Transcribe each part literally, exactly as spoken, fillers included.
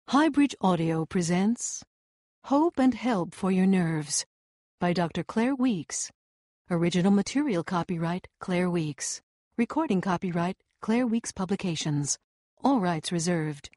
Highbridge Audio presents Hope and Help for Your Nerves by Doctor Claire Weeks. Original material copyright Claire Weeks. Recording copyright Claire Weeks Publications. All rights reserved.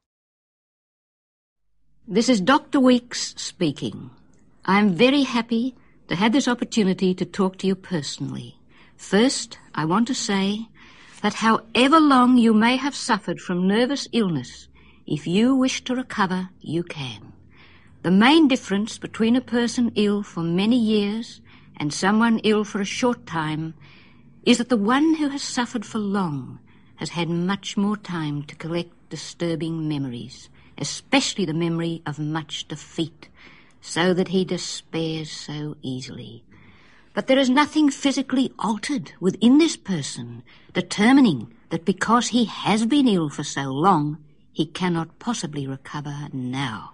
This is Doctor Weeks speaking. I am very happy to have this opportunity to talk to you personally. First, I want to say that however long you may have suffered from nervous illness, if you wish to recover, you can. The main difference between a person ill for many years and someone ill for a short time is that the one who has suffered for long has had much more time to collect disturbing memories, especially the memory of much defeat, so that he despairs so easily. But there is nothing physically altered within this person, determining that because he has been ill for so long, he cannot possibly recover now.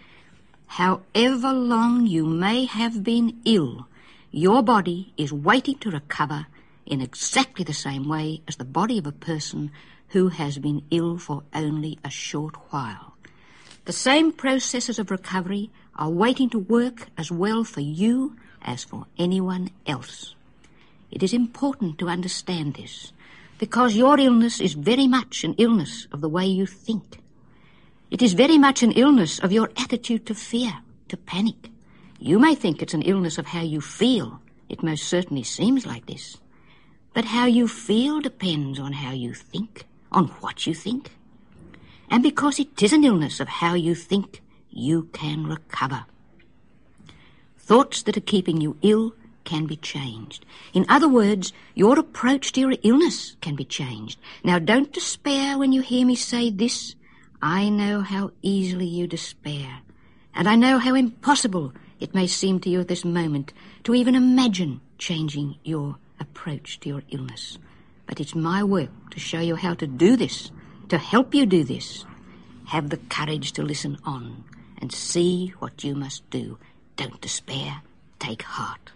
However long you may have been ill, your body is waiting to recover in exactly the same way as the body of a person who has been ill for only a short while. The same processes of recovery are waiting to work as well for you as for anyone else. It is important to understand this, because your illness is very much an illness of the way you think. It is very much an illness of your attitude to fear, to panic. You may think it's an illness of how you feel. It most certainly seems like this. But how you feel depends on how you think, on what you think. And because it is an illness of how you think, you can recover. Thoughts that are keeping you ill can be changed. In other words, your approach to your illness can be changed. Now, don't despair when you hear me say this. I know how easily you despair, and I know how impossible it may seem to you at this moment to even imagine changing your approach to your illness. But it's my work to show you how to do this, to help you do this. Have the courage to listen on and see what you must do. Don't despair. Take heart.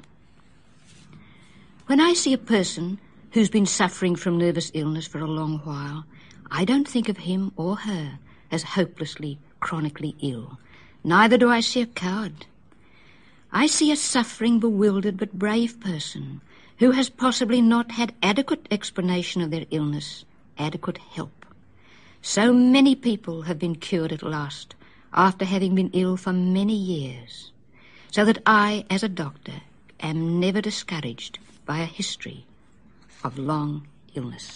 When I see a person who's been suffering from nervous illness for a long while, I don't think of him or her as hopelessly, chronically ill. Neither do I see a coward. I see a suffering, bewildered but brave person who has possibly not had adequate explanation of their illness, adequate help. So many people have been cured at last after having been ill for many years, so that I, as a doctor, am never discouraged by a history of long illness.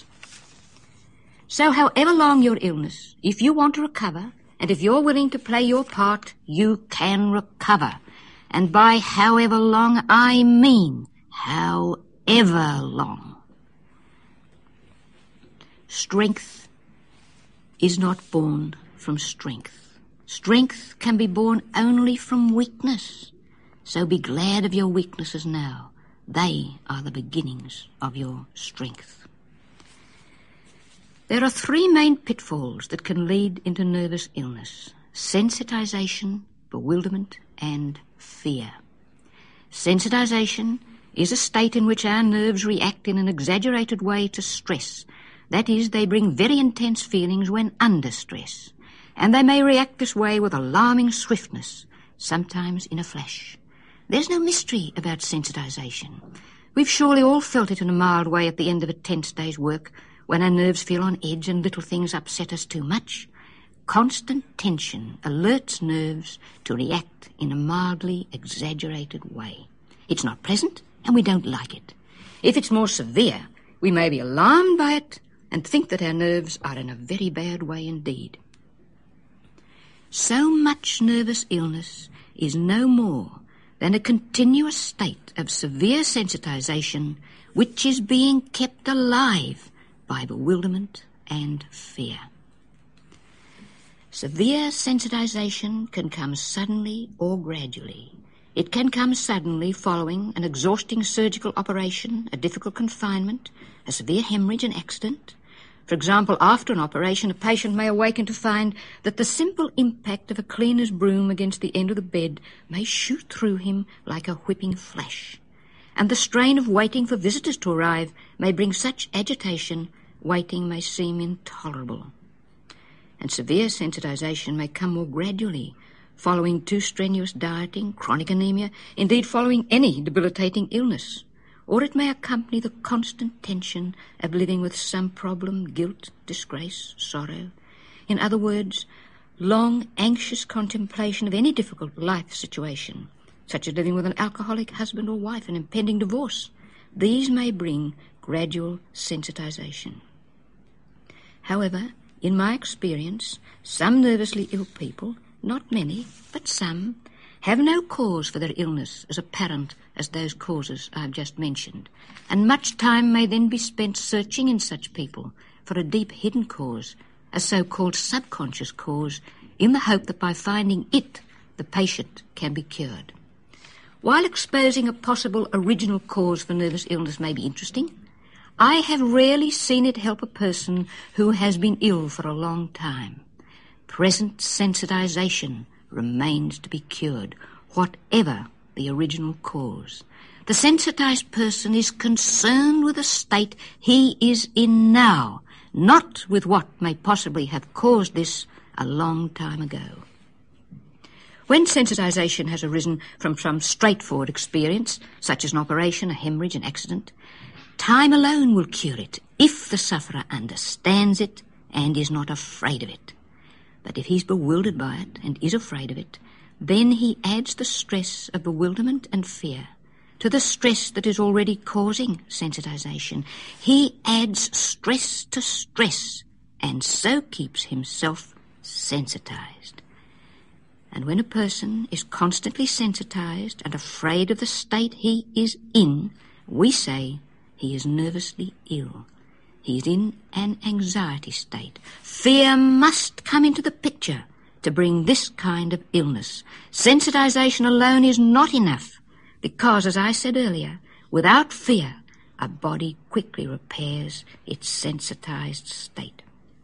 So however long your illness, if you want to recover, and if you're willing to play your part, you can recover. And by however long, I mean however long. Strength is not born from strength. Strength can be born only from weakness. So be glad of your weaknesses now. They are the beginnings of your strength. There are three main pitfalls that can lead into nervous illness: sensitization, bewilderment, and fear. Sensitization is a state in which our nerves react in an exaggerated way to stress. That is, they bring very intense feelings when under stress, and they may react this way with alarming swiftness, sometimes in a flash. There's no mystery about sensitization. We've surely all felt it in a mild way at the end of a tense day's work, when our nerves feel on edge and little things upset us too much. Constant tension alerts nerves to react in a mildly exaggerated way. It's not pleasant, and we don't like it. If it's more severe, we may be alarmed by it and think that our nerves are in a very bad way indeed. So much nervous illness is no more than a continuous state of severe sensitization which is being kept alive by bewilderment and fear. Severe sensitization can come suddenly or gradually. It can come suddenly following an exhausting surgical operation, a difficult confinement, a severe hemorrhage, an accident. For example, after an operation, a patient may awaken to find that the simple impact of a cleaner's broom against the end of the bed may shoot through him like a whipping flash. And the strain of waiting for visitors to arrive may bring such agitation, waiting may seem intolerable. and severe sensitization may come more gradually, following too strenuous dieting, chronic anemia, indeed following any debilitating illness. Or it may accompany the constant tension of living with some problem, guilt, disgrace, sorrow. In other words, long, anxious contemplation of any difficult life situation, such as living with an alcoholic husband or wife and impending divorce. These may bring gradual sensitization. However, in my experience, some nervously ill people, not many, but some, have no cause for their illness as apparent as those causes I have just mentioned, and much time may then be spent searching in such people for a deep hidden cause, a so-called subconscious cause, in the hope that by finding it, the patient can be cured. While exposing a possible original cause for nervous illness may be interesting, I have rarely seen it help a person who has been ill for a long time. Present sensitization remains to be cured, whatever the original cause. The sensitized person is concerned with the state he is in now, not with what may possibly have caused this a long time ago. When sensitization has arisen from some straightforward experience, such as an operation, a hemorrhage, an accident, time alone will cure it if the sufferer understands it and is not afraid of it. But if he's bewildered by it and is afraid of it, then he adds the stress of bewilderment and fear to the stress that is already causing sensitization. He adds stress to stress and so keeps himself sensitized. And when a person is constantly sensitized and afraid of the state he is in, we say he is nervously ill. He is in an anxiety state. Fear must come into the picture to bring this kind of illness. Sensitization alone is not enough because, as I said earlier, without fear, a body quickly repairs its sensitized state.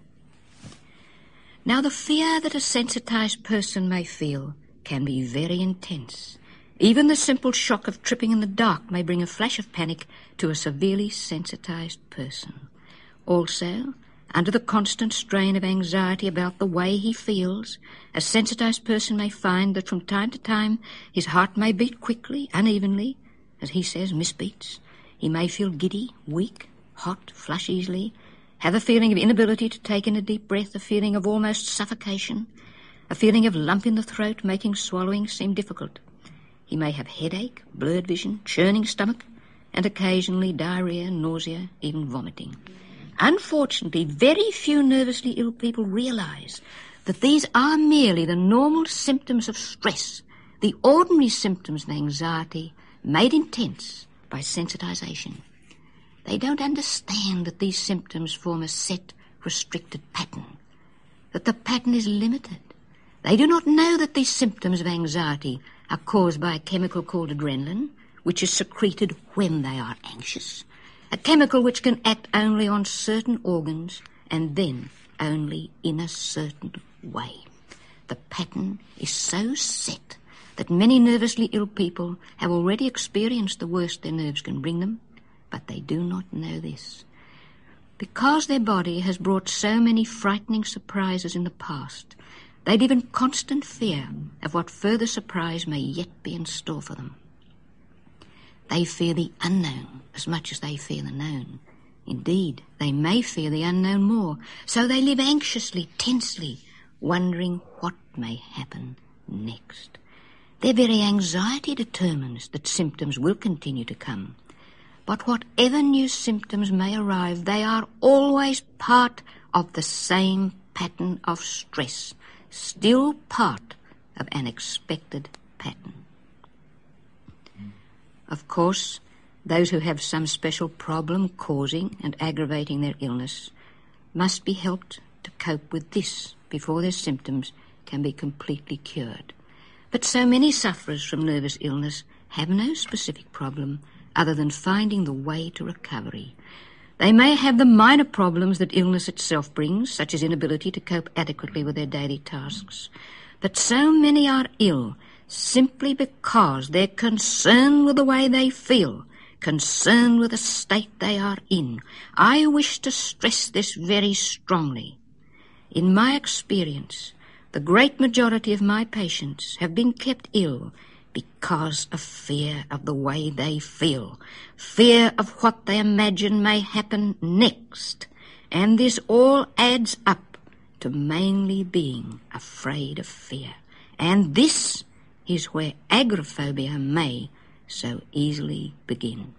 Now, the fear that a sensitized person may feel can be very intense. Even the simple shock of tripping in the dark may bring a flash of panic to a severely sensitized person. Also, under the constant strain of anxiety about the way he feels, a sensitized person may find that from time to time his heart may beat quickly, unevenly, as he says, misbeats. He may feel giddy, weak, hot, flush easily, have a feeling of inability to take in a deep breath, a feeling of almost suffocation, a feeling of lump in the throat making swallowing seem difficult. He may have headache, blurred vision, churning stomach, and occasionally diarrhea, nausea, even vomiting. Unfortunately, very few nervously ill people realize that these are merely the normal symptoms of stress, the ordinary symptoms of anxiety made intense by sensitization. They don't understand that these symptoms form a set, restricted pattern, that the pattern is limited. They do not know that these symptoms of anxiety are caused by a chemical called adrenaline, which is secreted when they are anxious, a chemical which can act only on certain organs and then only in a certain way. The pattern is so set that many nervously ill people have already experienced the worst their nerves can bring them, but they do not know this. Because their body has brought so many frightening surprises in the past, they live in constant fear of what further surprise may yet be in store for them. They fear the unknown as much as they fear the known. Indeed, they may fear the unknown more, so they live anxiously, tensely, wondering what may happen next. Their very anxiety determines that symptoms will continue to come. But whatever new symptoms may arrive, they are always part of the same pattern of stress, still part of an expected pattern. Of course, those who have some special problem causing and aggravating their illness must be helped to cope with this before their symptoms can be completely cured. But so many sufferers from nervous illness have no specific problem other than finding the way to recovery. They may have the minor problems that illness itself brings, such as inability to cope adequately with their daily tasks. But so many are ill simply because they're concerned with the way they feel, concerned with the state they are in. I wish to stress this very strongly. In my experience, the great majority of my patients have been kept ill because of fear of the way they feel, fear of what they imagine may happen next, and this all adds up to mainly being afraid of fear. And this is where agoraphobia may so easily begin.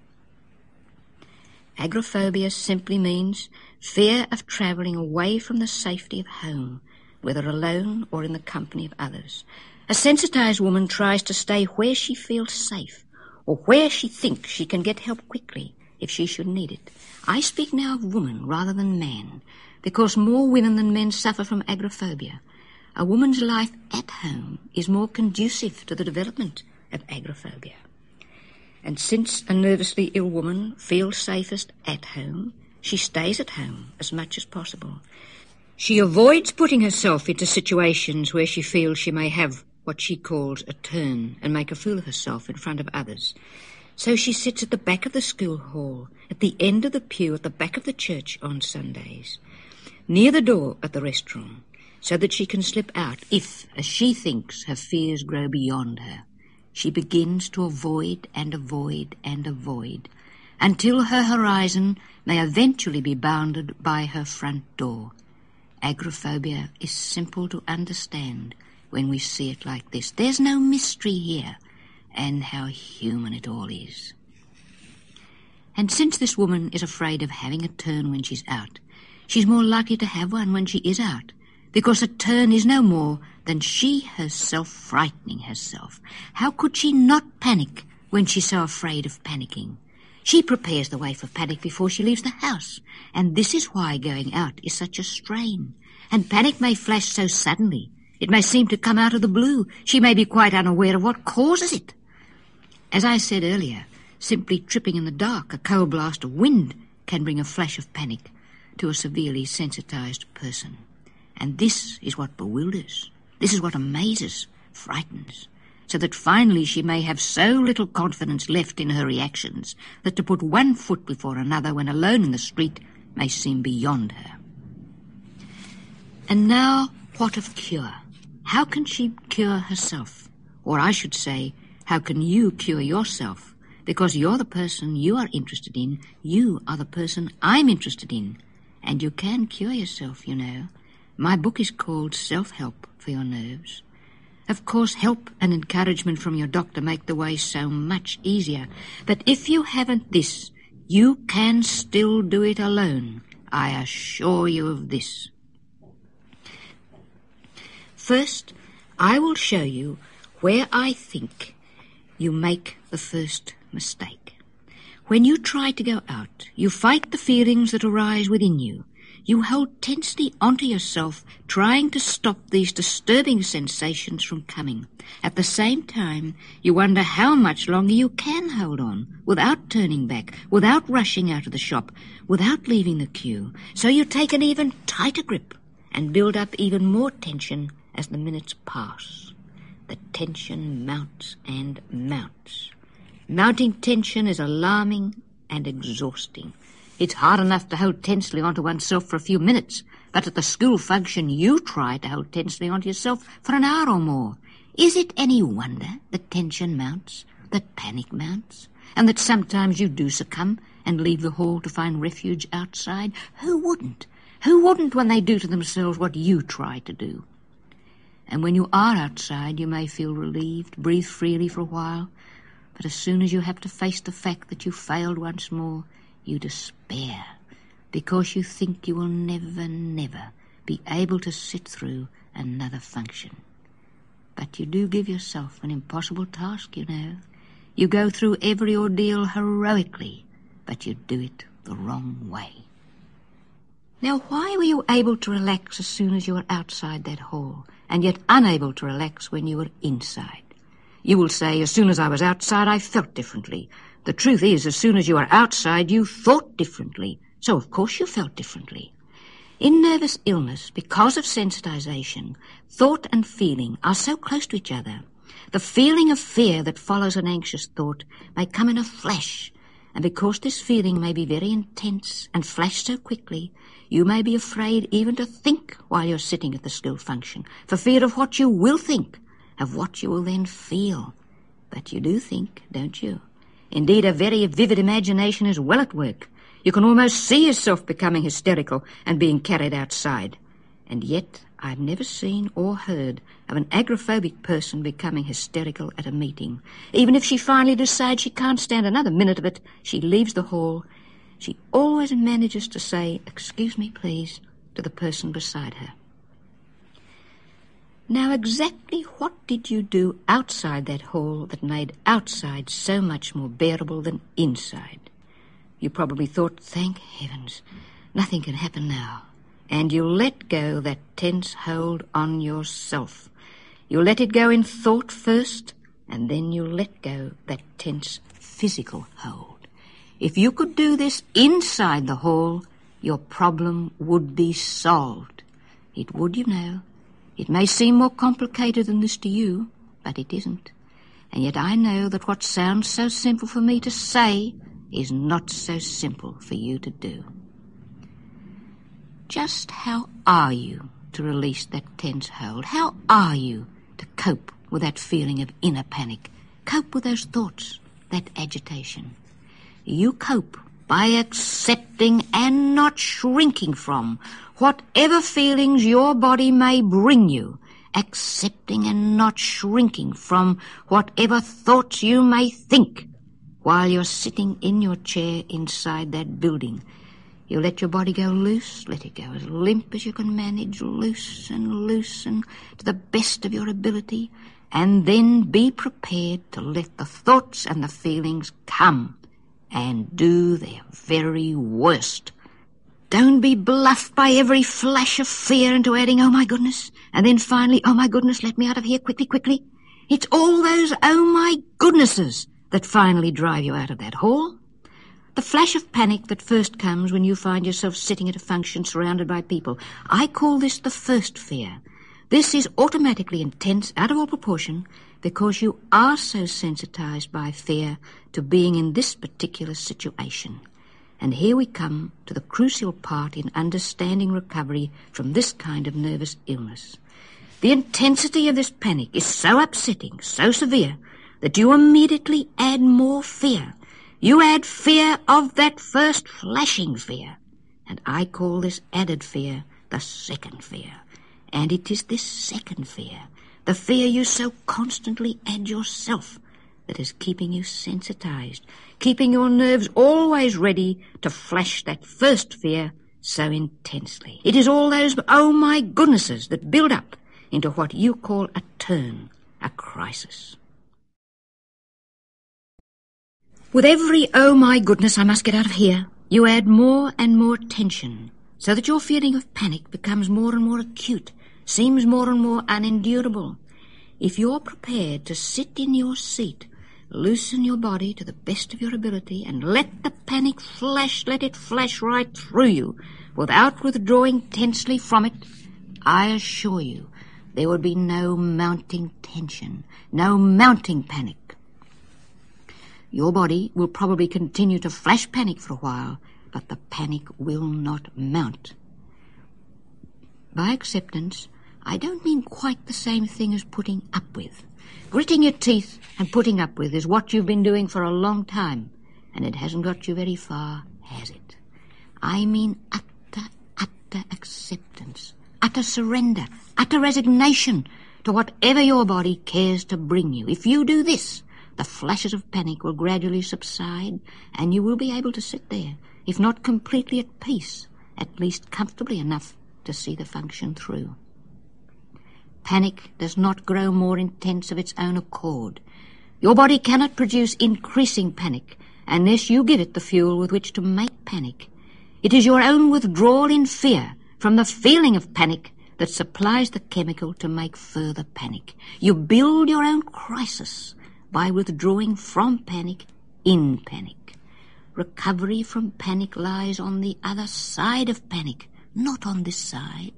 Agoraphobia simply means fear of travelling away from the safety of home, whether alone or in the company of others. A sensitized woman tries to stay where she feels safe, or where she thinks she can get help quickly if she should need it. I speak now of woman rather than man, because more women than men suffer from agoraphobia. A woman's life at home is more conducive to the development of agoraphobia. And since a nervously ill woman feels safest at home, she stays at home as much as possible. She avoids putting herself into situations where she feels she may have what she calls a turn and make a fool of herself in front of others. So she sits at the back of the school hall, at the end of the pew at the back of the church on Sundays, near the door at the restaurant, so that she can slip out if, as she thinks, her fears grow beyond her. She begins to avoid and avoid and avoid until her horizon may eventually be bounded by her front door. Agoraphobia is simple to understand when we see it like this. There's no mystery here, and how human it all is. And since this woman is afraid of having a turn when she's out, she's more likely to have one when she is out, because a turn is no more than she herself frightening herself. How could she not panic when she's so afraid of panicking? She prepares the way for panic before she leaves the house, and this is why going out is such a strain. And panic may flash so suddenly, it may seem to come out of the blue. She may be quite unaware of what causes it. As I said earlier, simply tripping in the dark, a cold blast of wind can bring a flash of panic to a severely sensitized person. And this is what bewilders, this is what amazes, frightens, so that finally she may have so little confidence left in her reactions that to put one foot before another when alone in the street may seem beyond her. And now, what of cure? How can she cure herself? Or I should say, how can you cure yourself? Because you're the person you are interested in, you are the person I'm interested in, and you can cure yourself, you know. My book is called Self-Help for Your Nerves. Of course, help and encouragement from your doctor make the way so much easier. But if you haven't this, you can still do it alone. I assure you of this. First, I will show you where I think you make the first mistake. When you try to go out, you fight the feelings that arise within you. You hold tensely onto yourself, trying to stop these disturbing sensations from coming. At the same time, you wonder how much longer you can hold on without turning back, without rushing out of the shop, without leaving the queue. So you take an even tighter grip and build up even more tension as the minutes pass. The tension mounts and mounts. Mounting tension is alarming and exhausting. It's hard enough to hold tensely onto oneself for a few minutes, but at the school function you try to hold tensely onto yourself for an hour or more. Is it any wonder that tension mounts, that panic mounts, and that sometimes you do succumb and leave the hall to find refuge outside? Who wouldn't? Who wouldn't when they do to themselves what you try to do? And when you are outside, you may feel relieved, breathe freely for a while, but as soon as you have to face the fact that you failed once more, you despair, because you think you will never, never be able to sit through another function. But you do give yourself an impossible task, you know. You go through every ordeal heroically, but you do it the wrong way. Now, why were you able to relax as soon as you were outside that hall, and yet unable to relax when you were inside? You will say, as soon as I was outside, I felt differently. The truth is, as soon as you were outside, you thought differently. So, of course, you felt differently. In nervous illness, because of sensitization, thought and feeling are so close to each other. The feeling of fear that follows an anxious thought may come in a flash, And because this feeling may be very intense and flash so quickly, you may be afraid even to think while you're sitting at the skill function, for fear of what you will think, of what you will then feel. But you do think, don't you? Indeed, a very vivid imagination is well at work. You can almost see yourself becoming hysterical and being carried outside. And yet, I've never seen or heard of an agoraphobic person becoming hysterical at a meeting. Even if she finally decides she can't stand another minute of it, she leaves the hall. She always manages to say, "Excuse me, please," to the person beside her. Now, exactly what did you do outside that hall that made outside so much more bearable than inside? You probably thought, "Thank heavens, nothing can happen now." And you let go that tense hold on yourself. You let it go in thought first, and then you let go that tense physical hold. If you could do this inside the hall, your problem would be solved. It would, you know. It may seem more complicated than this to you, but it isn't. And yet I know that what sounds so simple for me to say is not so simple for you to do. Just how are you to release that tense hold? How are you to cope with that feeling of inner panic? Cope with those thoughts, that agitation. You cope by accepting and not shrinking from whatever feelings your body may bring you, accepting and not shrinking from whatever thoughts you may think while you're sitting in your chair inside that building. You let your body go loose, let it go as limp as you can manage, loose and loosen to the best of your ability, and then be prepared to let the thoughts and the feelings come and do their very worst. Don't be bluffed by every flash of fear into adding, "Oh my goodness," and then finally, "Oh my goodness, let me out of here quickly, quickly." It's all those "oh my goodnesses" that finally drive you out of that hall. The flash of panic that first comes when you find yourself sitting at a function surrounded by people. I call this the first fear. This is automatically intense, out of all proportion, because you are so sensitized by fear to being in this particular situation. And here we come to the crucial part in understanding recovery from this kind of nervous illness. The intensity of this panic is so upsetting, so severe, that you immediately add more fear. You add fear of that first flashing fear. And I call this added fear the second fear. And it is this second fear, the fear you so constantly add yourself, that is keeping you sensitized, keeping your nerves always ready to flash that first fear so intensely. It is all those "oh my goodnesses" that build up into what you call a turn, a crisis. With every "oh my goodness, I must get out of here," you add more and more tension, so that your feeling of panic becomes more and more acute, seems more and more unendurable. If you're prepared to sit in your seat, loosen your body to the best of your ability, and let the panic flash, let it flash right through you, without withdrawing tensely from it, I assure you there would be no mounting tension, no mounting panic. Your body will probably continue to flash panic for a while, but the panic will not mount. By acceptance, I don't mean quite the same thing as putting up with. Gritting your teeth and putting up with is what you've been doing for a long time, and it hasn't got you very far, has it? I mean utter, utter acceptance, utter surrender, utter resignation to whatever your body cares to bring you. If you do this, the flashes of panic will gradually subside, and you will be able to sit there, if not completely at peace, at least comfortably enough to see the function through. Panic does not grow more intense of its own accord. Your body cannot produce increasing panic unless you give it the fuel with which to make panic. It is your own withdrawal in fear from the feeling of panic that supplies the chemical to make further panic. You build your own crisis by withdrawing from panic in panic. Recovery from panic lies on the other side of panic, not on this side.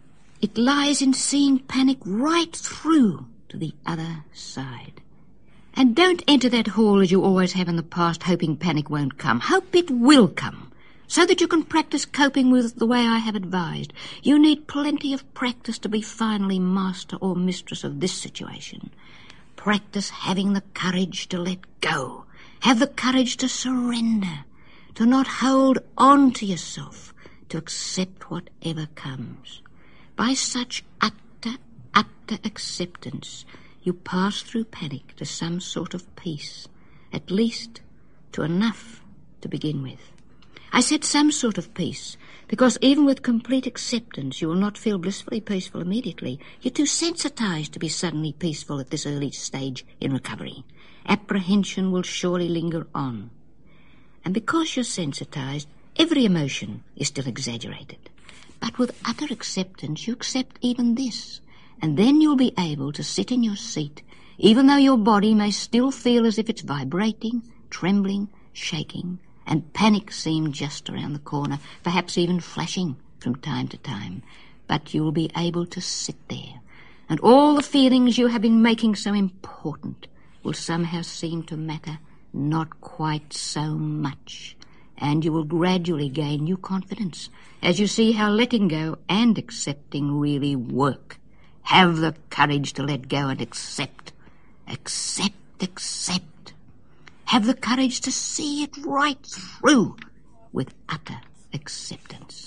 It lies in seeing panic right through to the other side. And don't enter that hall as you always have in the past, hoping panic won't come. Hope it will come, so that you can practice coping with it the way I have advised. You need plenty of practice to be finally master or mistress of this situation. Practice having the courage to let go. Have the courage to surrender, to not hold on to yourself, to accept whatever comes. By such utter, utter acceptance, you pass through panic to some sort of peace, at least to enough to begin with. I said some sort of peace, because even with complete acceptance you will not feel blissfully peaceful immediately. You're too sensitized to be suddenly peaceful at this early stage in recovery. Apprehension will surely linger on. And because you're sensitized, every emotion is still exaggerated. But with utter acceptance, you accept even this, and then you'll be able to sit in your seat, even though your body may still feel as if it's vibrating, trembling, shaking, and panic seem just around the corner, perhaps even flashing from time to time. But you'll be able to sit there, and all the feelings you have been making so important will somehow seem to matter not quite so much, and you will gradually gain new confidence as you see how letting go and accepting really work. Have the courage to let go and accept. Accept, accept. Have the courage to see it right through with utter acceptance.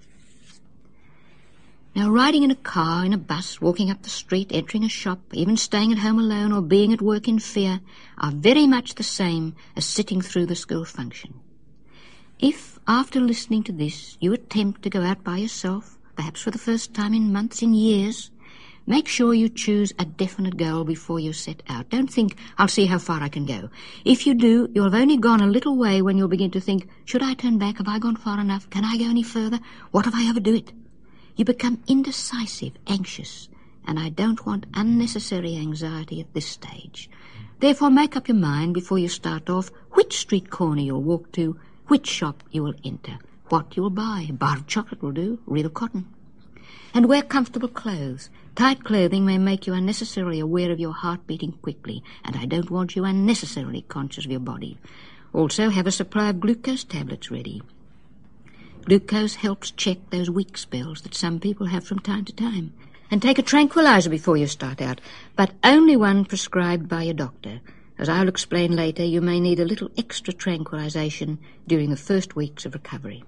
Now, riding in a car, in a bus, walking up the street, entering a shop, even staying at home alone or being at work in fear are very much the same as sitting through the school function. If, after listening to this, you attempt to go out by yourself, perhaps for the first time in months, in years, make sure you choose a definite goal before you set out. Don't think, I'll see how far I can go. If you do, you'll have only gone a little way when you'll begin to think, should I turn back? Have I gone far enough? Can I go any further? What if I overdo it? You become indecisive, anxious, and I don't want unnecessary anxiety at this stage. Therefore, make up your mind before you start off which street corner you'll walk to, which shop you will enter, what you will buy. A bar of chocolate will do, real cotton. And wear comfortable clothes. Tight clothing may make you unnecessarily aware of your heart beating quickly, and I don't want you unnecessarily conscious of your body. Also, have a supply of glucose tablets ready. Glucose helps check those weak spells that some people have from time to time. And take a tranquilizer before you start out, but only one prescribed by your doctor. As I'll explain later, you may need a little extra tranquilization during the first weeks of recovery.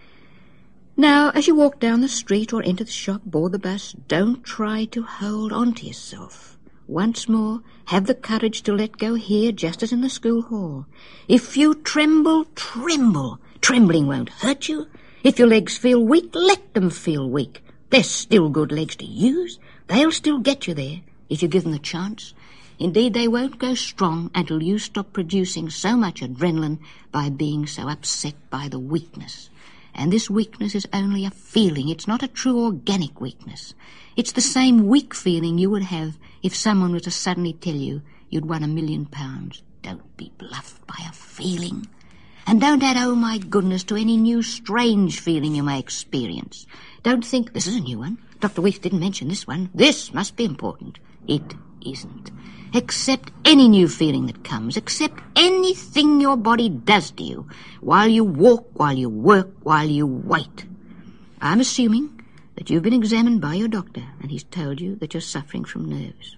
Now, as you walk down the street or enter the shop, board the bus, don't try to hold on to yourself. Once more, have the courage to let go here, just as in the school hall. If you tremble, tremble. Trembling won't hurt you. If your legs feel weak, let them feel weak. They're still good legs to use. They'll still get you there if you give them the chance. Indeed, they won't go strong until you stop producing so much adrenaline by being so upset by the weakness. And this weakness is only a feeling. It's not a true organic weakness. It's the same weak feeling you would have if someone were to suddenly tell you you'd won a million pounds. Don't be bluffed by a feeling. And don't add, oh my goodness, to any new strange feeling you may experience. Don't think, this is a new one. Doctor Weeks didn't mention this one. This must be important. It isn't. Accept any new feeling that comes. Accept anything your body does to you while you walk, while you work, while you wait. I'm assuming that you've been examined by your doctor and he's told you that you're suffering from nerves.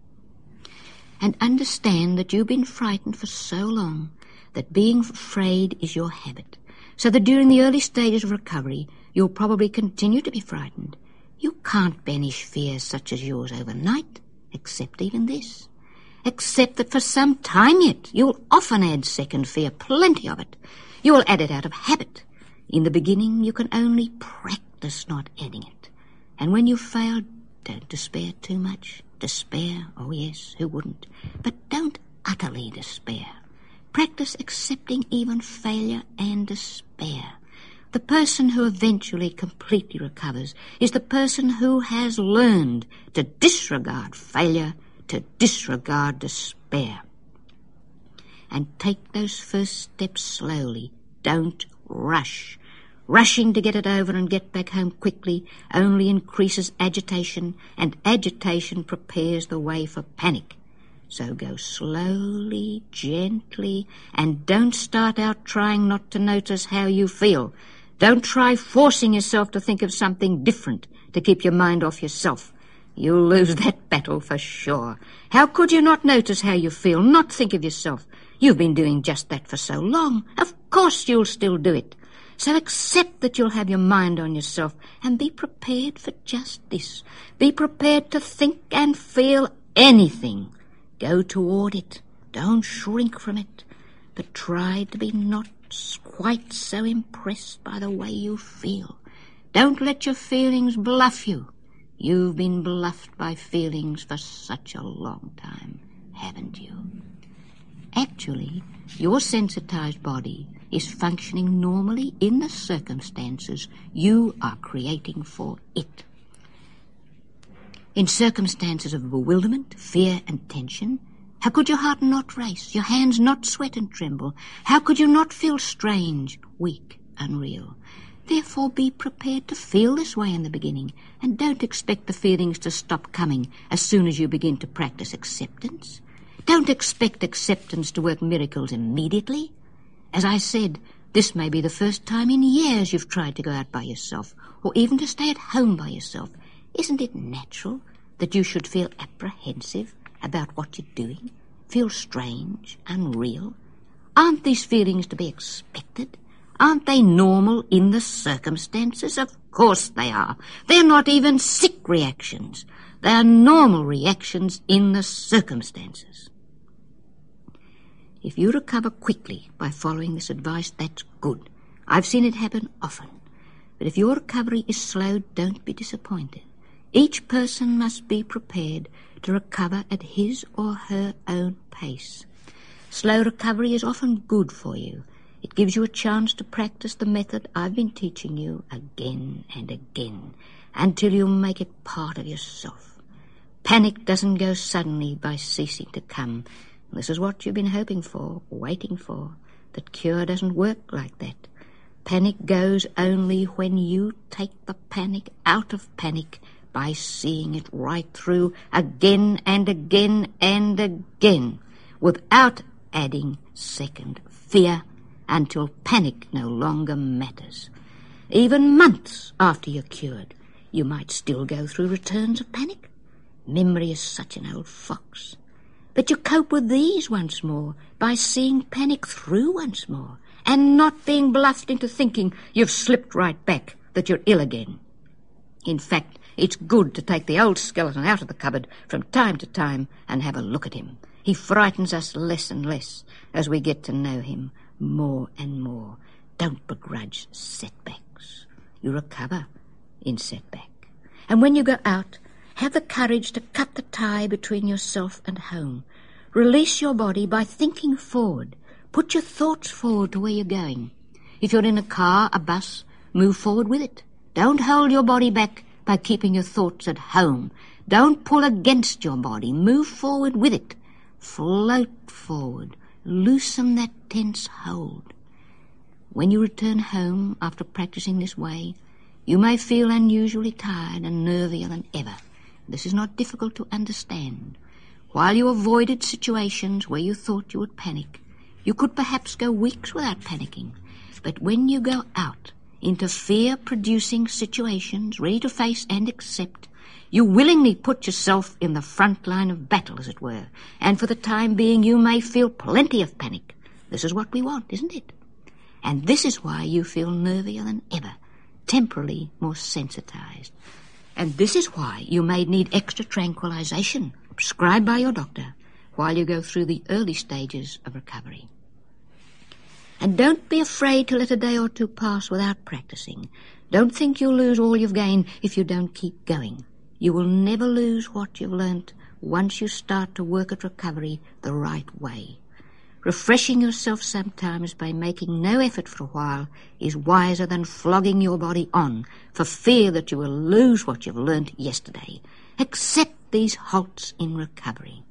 And understand that you've been frightened for so long that being afraid is your habit, so that during the early stages of recovery you'll probably continue to be frightened. You can't banish fears such as yours overnight. Accept even this. Accept that for some time yet you'll often add second fear, plenty of it. You will add it out of habit. In the beginning you can only practice not adding it. And when you've failed, don't despair too much. Despair, oh yes, who wouldn't? But don't utterly despair. Practice accepting even failure and despair. The person who eventually completely recovers is the person who has learned to disregard failure, to disregard despair. And take those first steps slowly. Don't rush. Rushing to get it over and get back home quickly only increases agitation, and agitation prepares the way for panic. So go slowly, gently, and don't start out trying not to notice how you feel. Don't try forcing yourself to think of something different to keep your mind off yourself. You'll lose that battle for sure. How could you not notice how you feel, not think of yourself? You've been doing just that for so long. Of course you'll still do it. So accept that you'll have your mind on yourself and be prepared for just this. Be prepared to think and feel anything. Go toward it. Don't shrink from it. But try to be not quite so impressed by the way you feel. Don't let your feelings bluff you. You've been bluffed by feelings for such a long time, haven't you? Actually, your sensitized body is functioning normally in the circumstances you are creating for it. In circumstances of bewilderment, fear, and tension, how could your heart not race, your hands not sweat and tremble? How could you not feel strange, weak, unreal? Therefore, be prepared to feel this way in the beginning, and don't expect the feelings to stop coming as soon as you begin to practice acceptance. Don't expect acceptance to work miracles immediately. As I said, this may be the first time in years you've tried to go out by yourself, or even to stay at home by yourself. Isn't it natural that you should feel apprehensive about what you're doing, feel strange, unreal? Aren't these feelings to be expected? Aren't they normal in the circumstances? Of course they are. They're not even sick reactions. They are normal reactions in the circumstances. If you recover quickly by following this advice, that's good. I've seen it happen often. But if your recovery is slow, don't be disappointed. Each person must be prepared to recover at his or her own pace. Slow recovery is often good for you. It gives you a chance to practice the method I've been teaching you again and again until you make it part of yourself. Panic doesn't go suddenly by ceasing to come. This is what you've been hoping for, waiting for. But cure doesn't work like that. Panic goes only when you take the panic out of panic by seeing it right through again and again and again without adding second fear until panic no longer matters. Even months after you're cured, you might still go through returns of panic. Memory is such an old fox. But you cope with these once more by seeing panic through once more and not being bluffed into thinking you've slipped right back, that you're ill again. In fact, it's good to take the old skeleton out of the cupboard from time to time and have a look at him. He frightens us less and less as we get to know him more and more. Don't begrudge setbacks. You recover in setback. And when you go out, have the courage to cut the tie between yourself and home. Release your body by thinking forward. Put your thoughts forward to where you're going. If you're in a car, a bus, move forward with it. Don't hold your body back by keeping your thoughts at home. Don't pull against your body. Move forward with it. Float forward. Loosen that tense hold. When you return home after practicing this way, you may feel unusually tired and nervier than ever. This is not difficult to understand. While you avoided situations where you thought you would panic, you could perhaps go weeks without panicking. But when you go out into fear-producing situations, ready to face and accept, you willingly put yourself in the front line of battle, as it were, and for the time being you may feel plenty of panic. This is what we want, isn't it? And this is why you feel nervier than ever, temporarily more sensitized. And this is why you may need extra tranquilization prescribed by your doctor while you go through the early stages of recovery. And don't be afraid to let a day or two pass without practicing. Don't think you'll lose all you've gained if you don't keep going. You will never lose what you've learnt once you start to work at recovery the right way. Refreshing yourself sometimes by making no effort for a while is wiser than flogging your body on for fear that you will lose what you've learnt yesterday. Accept these halts in recovery.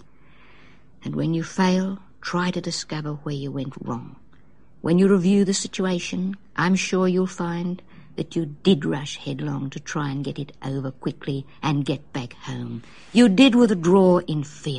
And when you fail, try to discover where you went wrong. When you review the situation, I'm sure you'll find that you did rush headlong to try and get it over quickly and get back home. You did withdraw in fear.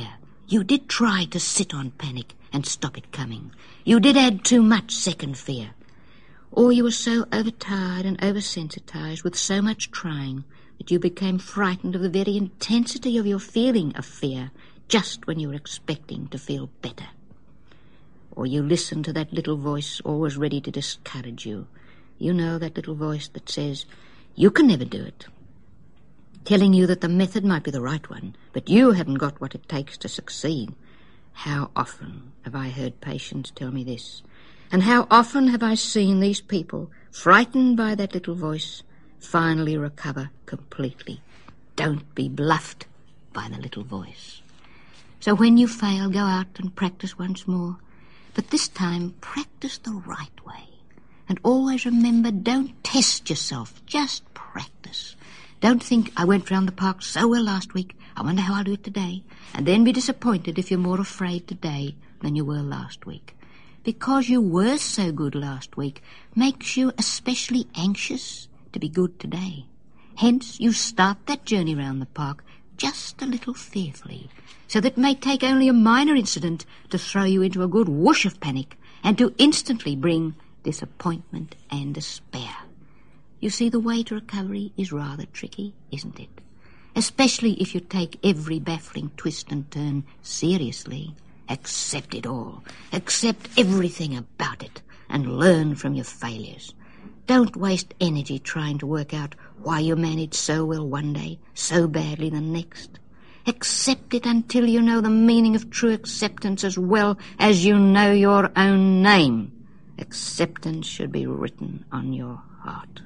You did try to sit on panic and stop it coming. You did add too much second fear. Or you were so overtired and oversensitized with so much trying that you became frightened of the very intensity of your feeling of fear just when you were expecting to feel better. Or you listened to that little voice always ready to discourage you. You know, that little voice that says, you can never do it, telling you that the method might be the right one, but you haven't got what it takes to succeed. How often have I heard patients tell me this? And how often have I seen these people, frightened by that little voice, finally recover completely? Don't be bluffed by the little voice. So when you fail, go out and practice once more. But this time, practice the right way. And always remember, don't test yourself, just practice. Don't think, I went round the park so well last week, I wonder how I'll do it today. And then be disappointed if you're more afraid today than you were last week. Because you were so good last week makes you especially anxious to be good today. Hence, you start that journey round the park just a little fearfully, so that it may take only a minor incident to throw you into a good whoosh of panic and to instantly bring disappointment and despair. You see, the way to recovery is rather tricky, isn't it? Especially if you take every baffling twist and turn seriously. Accept it all. Accept everything about it and learn from your failures. Don't waste energy trying to work out why you managed so well one day, so badly the next. Accept it until you know the meaning of true acceptance as well as you know your own name. Acceptance should be written on your heart.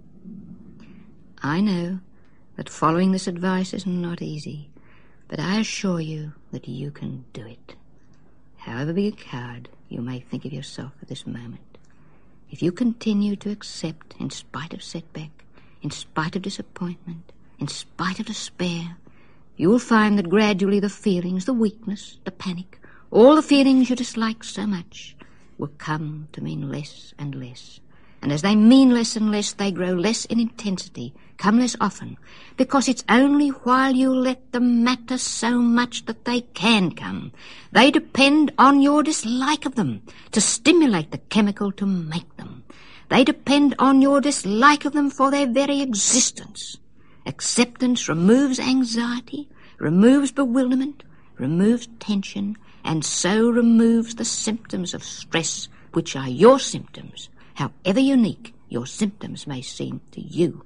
I know that following this advice is not easy, but I assure you that you can do it. However big a coward you may think of yourself at this moment, if you continue to accept in spite of setback, in spite of disappointment, in spite of despair, you will find that gradually the feelings, the weakness, the panic, all the feelings you dislike so much will come to mean less and less. And as they mean less and less, they grow less in intensity, come less often, because it's only while you let them matter so much that they can come. They depend on your dislike of them to stimulate the chemical to make them. They depend on your dislike of them for their very existence. Acceptance removes anxiety, removes bewilderment, removes tension, and so removes the symptoms of stress, which are your symptoms, however unique your symptoms may seem to you.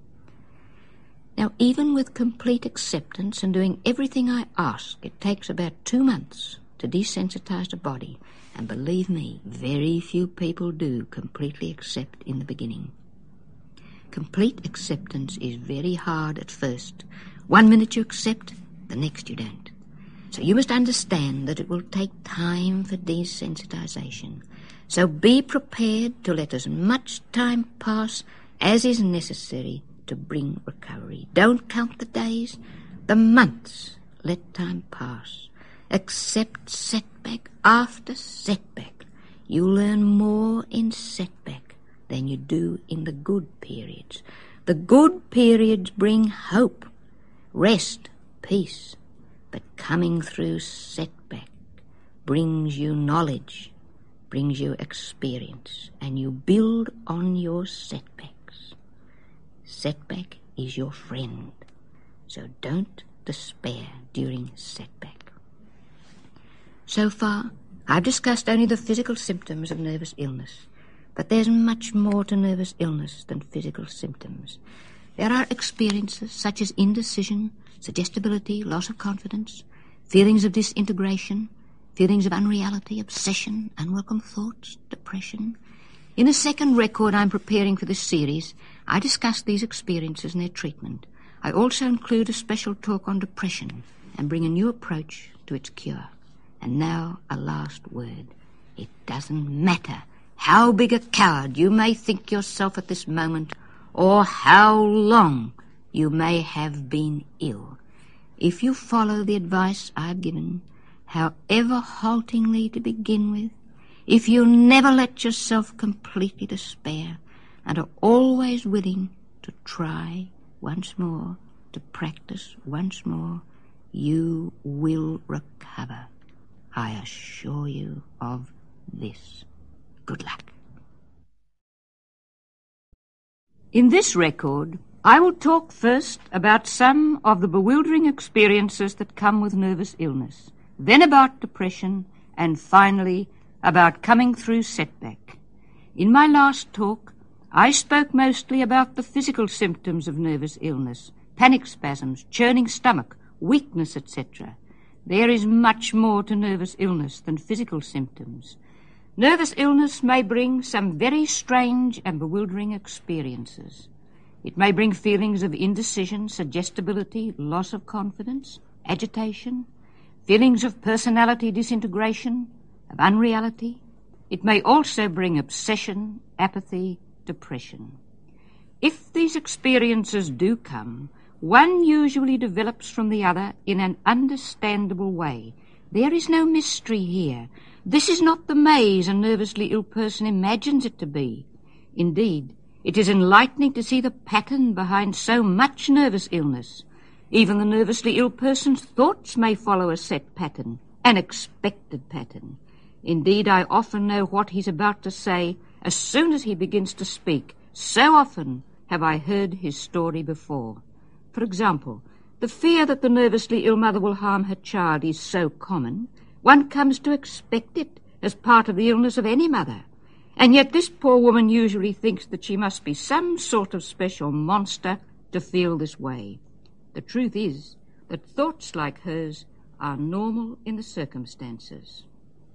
Now, even with complete acceptance and doing everything I ask, it takes about two months to desensitize the body, and believe me, very few people do completely accept in the beginning. Complete acceptance is very hard at first. One minute you accept, the next you don't. So you must understand that it will take time for desensitization. So be prepared to let as much time pass as is necessary to bring recovery. Don't count the days, the months. Let time pass. Accept setback after setback. You learn more in setback than you do in the good periods. The good periods bring hope, rest, peace. But coming through setback brings you knowledge, brings you experience, and you build on your setbacks. Setback is your friend, so don't despair during setback. So far, I've discussed only the physical symptoms of nervous illness, but there's much more to nervous illness than physical symptoms. There are experiences such as indecision, suggestibility, loss of confidence, feelings of disintegration, feelings of unreality, obsession, unwelcome thoughts, depression. In a second record I'm preparing for this series, I discuss these experiences and their treatment. I also include a special talk on depression and bring a new approach to its cure. And now a last word. It doesn't matter how big a coward you may think yourself at this moment, or how long you may have been ill. If you follow the advice I've given, however haltingly to begin with, if you never let yourself completely despair and are always willing to try once more, to practice once more, You will recover. I assure you of this. Good luck. In this record, I will talk first about some of the bewildering experiences that come with nervous illness, then about depression, and finally about coming through setback. In my last talk, I spoke mostly about the physical symptoms of nervous illness, panic spasms, churning stomach, weakness, et cetera. There is much more to nervous illness than physical symptoms. Nervous illness may bring some very strange and bewildering experiences. It may bring feelings of indecision, suggestibility, loss of confidence, agitation, feelings of personality disintegration, of unreality. It may also bring obsession, apathy, depression. If these experiences do come, one usually develops from the other in an understandable way. There is no mystery here. This is not the maze a nervously ill person imagines it to be. Indeed, it is enlightening to see the pattern behind so much nervous illness. Even the nervously ill person's thoughts may follow a set pattern, an expected pattern. Indeed, I often know what he's about to say as soon as he begins to speak. So often have I heard his story before. For example, the fear that the nervously ill mother will harm her child is so common, one comes to expect it as part of the illness of any mother. And yet this poor woman usually thinks that she must be some sort of special monster to feel this way. The truth is that thoughts like hers are normal in the circumstances.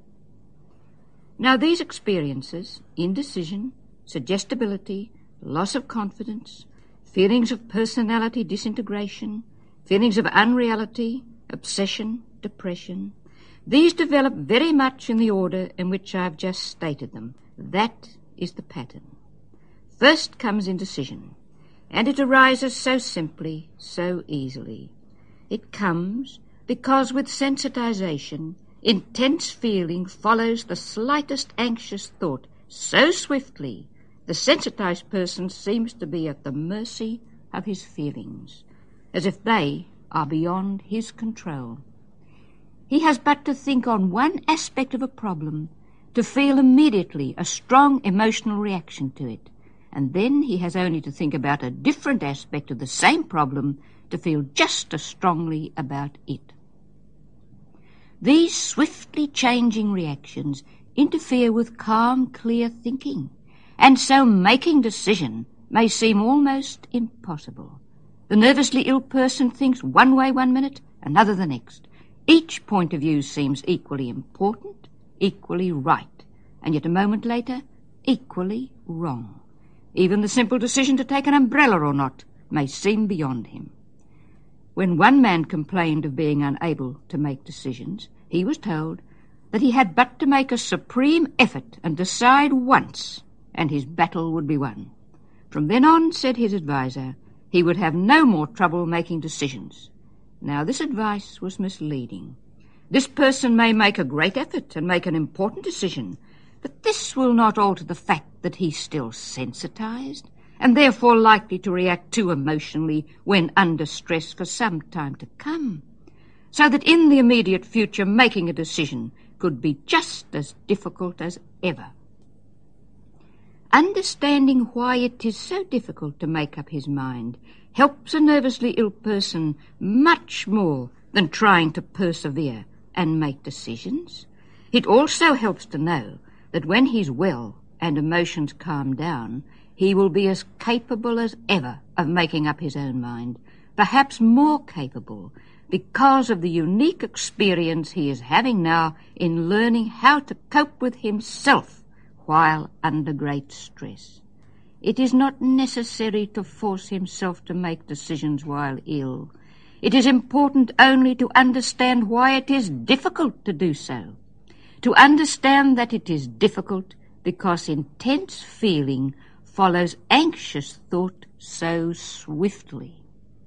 Now these experiences, indecision, suggestibility, loss of confidence, feelings of personality disintegration, feelings of unreality, obsession, depression, these develop very much in the order in which I have just stated them. That is the pattern. First comes indecision, and it arises so simply, so easily. It comes because with sensitization, intense feeling follows the slightest anxious thought so swiftly, the sensitized person seems to be at the mercy of his feelings, as if they are beyond his control. He has but to think on one aspect of a problem to feel immediately a strong emotional reaction to it, and then he has only to think about a different aspect of the same problem to feel just as strongly about it. These swiftly changing reactions interfere with calm, clear thinking, and so making decision may seem almost impossible. The nervously ill person thinks one way one minute, another the next. Each point of view seems equally important, equally right, and yet a moment later, equally wrong. Even the simple decision to take an umbrella or not may seem beyond him. When one man complained of being unable to make decisions, he was told that he had but to make a supreme effort and decide once, and his battle would be won. From then on, said his adviser, he would have no more trouble making decisions. Now, this advice was misleading. This person may make a great effort and make an important decision, but this will not alter the fact that he's still sensitized and therefore likely to react too emotionally when under stress for some time to come, so that in the immediate future making a decision could be just as difficult as ever. Understanding why it is so difficult to make up his mind helps a nervously ill person much more than trying to persevere and make decisions. It also helps to know that when he's well and emotions calm down, he will be as capable as ever of making up his own mind, perhaps more capable, because of the unique experience he is having now in learning how to cope with himself while under great stress. It is not necessary to force himself to make decisions while ill. It is important only to understand why it is difficult to do so, to understand that it is difficult because intense feeling follows anxious thought so swiftly.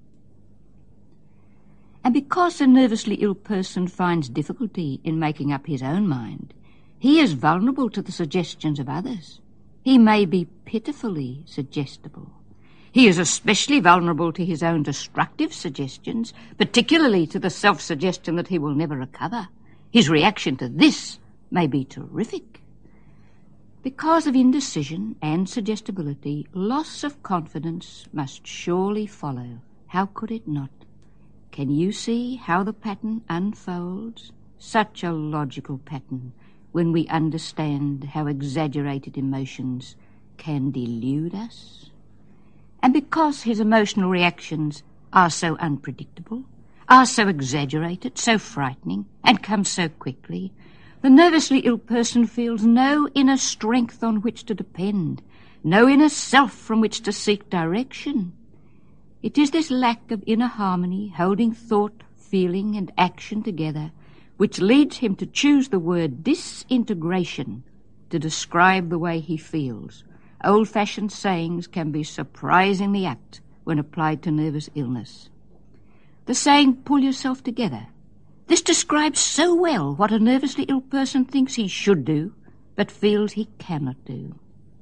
And because a nervously ill person finds difficulty in making up his own mind, he is vulnerable to the suggestions of others. He may be pitifully suggestible. He is especially vulnerable to his own destructive suggestions, particularly to the self-suggestion that he will never recover. His reaction to this may be terrific. Because of indecision and suggestibility, loss of confidence must surely follow. How could it not? Can you see how the pattern unfolds? Such a logical pattern when we understand how exaggerated emotions can delude us. And because his emotional reactions are so unpredictable, are so exaggerated, so frightening, and come so quickly, the nervously ill person feels no inner strength on which to depend, no inner self from which to seek direction. It is this lack of inner harmony, holding thought, feeling, and action together, which leads him to choose the word disintegration to describe the way he feels. Old-fashioned sayings can be surprisingly apt when applied to nervous illness. The saying, pull yourself together. This describes so well what a nervously ill person thinks he should do, but feels he cannot do.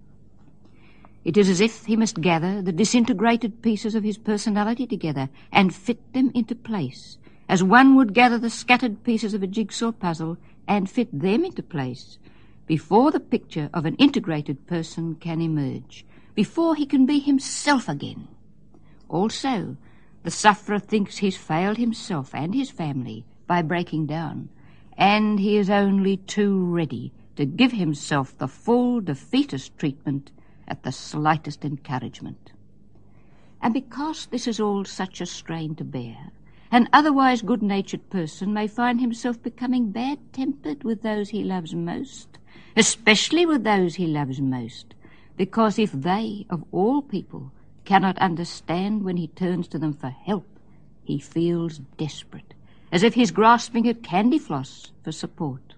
It is as if he must gather the disintegrated pieces of his personality together and fit them into place, as one would gather the scattered pieces of a jigsaw puzzle and fit them into place, before the picture of an integrated person can emerge, before he can be himself again. Also, the sufferer thinks he's failed himself and his family by breaking down, and he is only too ready to give himself the full defeatist treatment at the slightest encouragement. And because this is all such a strain to bear, an otherwise good-natured person may find himself becoming bad-tempered with those he loves most, especially with those he loves most, because if they, of all people, cannot understand when he turns to them for help, he feels desperate, as if he's grasping at candy floss for support.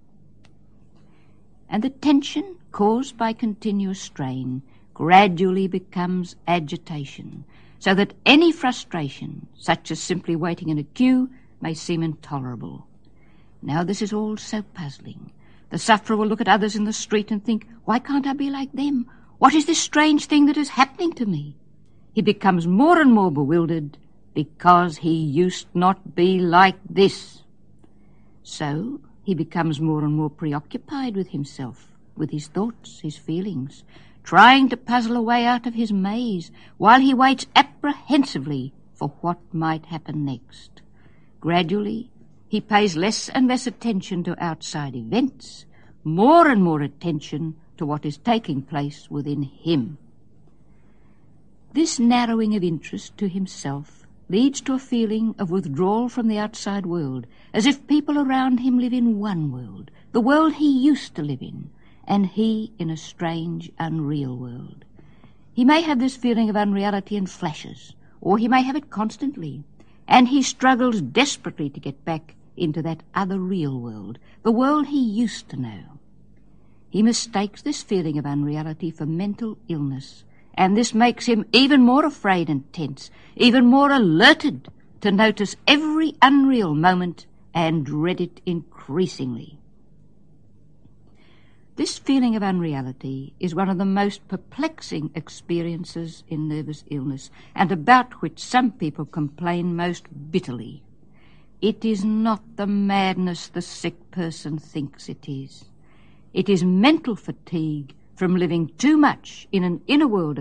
And the tension caused by continuous strain gradually becomes agitation, so that any frustration, such as simply waiting in a queue, may seem intolerable. Now this is all so puzzling. The sufferer will look at others in the street and think, why can't I be like them? What is this strange thing that is happening to me? He becomes more and more bewildered because he used not be like this. So he becomes more and more preoccupied with himself, with his thoughts, his feelings, trying to puzzle a way out of his maze while he waits apprehensively for what might happen next. Gradually, he pays less and less attention to outside events, more and more attention to what is taking place within him. This narrowing of interest to himself leads to a feeling of withdrawal from the outside world, as if people around him live in one world, the world he used to live in, and he in a strange, unreal world. He may have this feeling of unreality in flashes, or he may have it constantly, and he struggles desperately to get back into that other real world, the world he used to know. He mistakes this feeling of unreality for mental illness, and this makes him even more afraid and tense, even more alerted to notice every unreal moment and dread it increasingly. This feeling of unreality is one of the most perplexing experiences in nervous illness, and about which some people complain most bitterly. It is not the madness the sick person thinks it is. It is mental fatigue from living too much in an inner world of